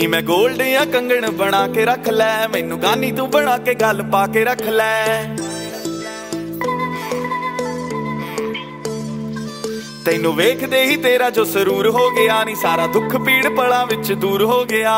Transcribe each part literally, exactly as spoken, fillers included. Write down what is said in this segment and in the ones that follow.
मैं गोल्ड या कंगन बना के रख लै, मैनू गानी तू बना के गल पा के रख लै। तैनू वेखदे ही तेरा जो सरूर हो गया नी, सारा दुख पीड़ पला विच दूर हो गया।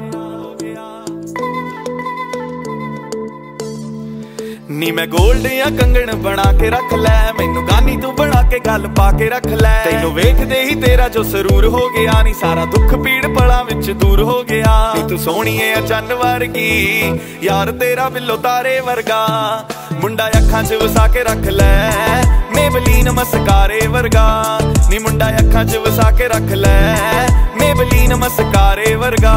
नी मैं गोल्ड या कंगन बना के रख लै, मैनू गानी तू बना के गल पा के रख लै। तैनू वेखदे ही तेरा जो सरूर हो गया नी, सारा दुख पीड़ पला विच दूर हो गया। नी तू सोहणी ऐ चन्न वर्गी, यार तेरा बिल्लो तारे वर्गा। मुंडा अखां च वसा के रख लै, मेबलीन मस्कारे वर्गा। नी मुंडा अखां च वसा के रख लै, मेबलीन मस्कारे वर्गा।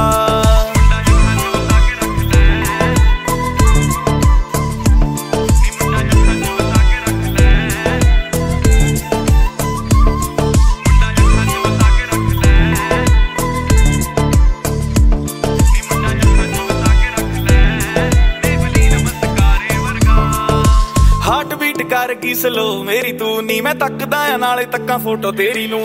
हार्ट बीट कर की स्लो मेरी तू नी, मैं तकदा आ नाले तक्का फोटो तेरी नू।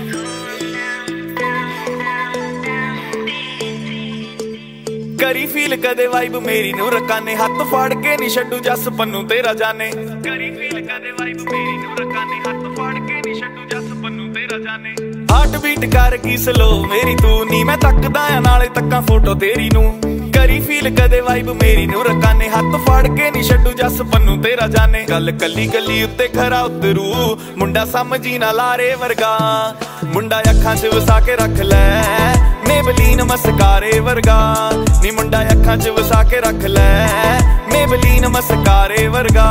करी फील कदे वाइब मेरी नू, रकाने हाथ फाड़ के नी छड्डू जस पन्नू तेरा जाने। करी फील कदे वाइब मेरी नू, रकाने हाथ फाड़ के नी छड्डू जस पन्नू तेरा जाने। हार्ट बीट कर की स्लो मेरी तू नी, मैं तकदा आ नाले तक्का फोटो तेरी नू। करी फील कदे वाइब मेरी नू, रकाने हाथ फाड़ के नी छड्डू जस पन्नू तेरा जाने। गल कली कली उत्ते खरा उतरू, मुंडा समझी ना लारे वर्गा। मुंडा अखां च वसा के रख लै, मेबलीन मस्कारे वर्गा। नी मुंडा अखां च वसा के रख लै, मेबलीन मस्कारे वर्गा।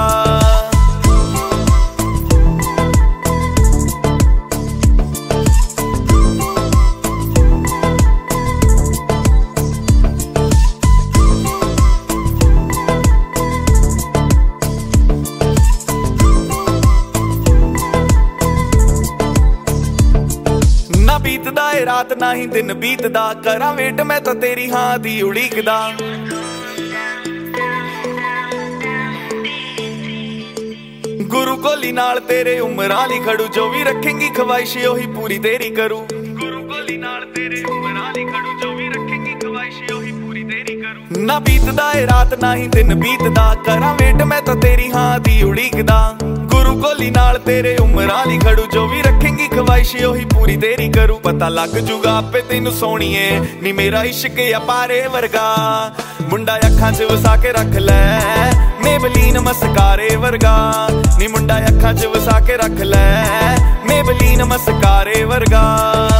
ना बीतदा ए रात ना ही दिन बीतदा, करा वेट मैं तो तेरी हां दी उड़ीकदा। गुरु कोली नाल तेरे उमरां ली खड़ू, जो भी रखेंगी ख्वाहिश ओही पूरी तेरी करूं। गुरु कोली नाल तेरे उमरां ली खड़ू, जो भी रखेंगी ख्वाहिश ओही पूरी तेरी करूं। ना बीतदा ए रात ना ही दिन बीतदा, करा वेट मैं तो तेरी हां दी उड़ीकदा। गुरु कोली नाल तेरे उमरां ली खड़ू, जो भी रखेंगी ख्वाहिश ओही पूरी तेरी करूं। पता लग जूगा आपे तैनू सोहणीए, नी मेरा इश्क या पारे वर्गा। मुंडा अखां च वसा के रख लै, मेबलीन मस्कारे वर्गा। नी मुंडा अखां च वसा के रख लै, मेबलीन मस्कारे वर्गा।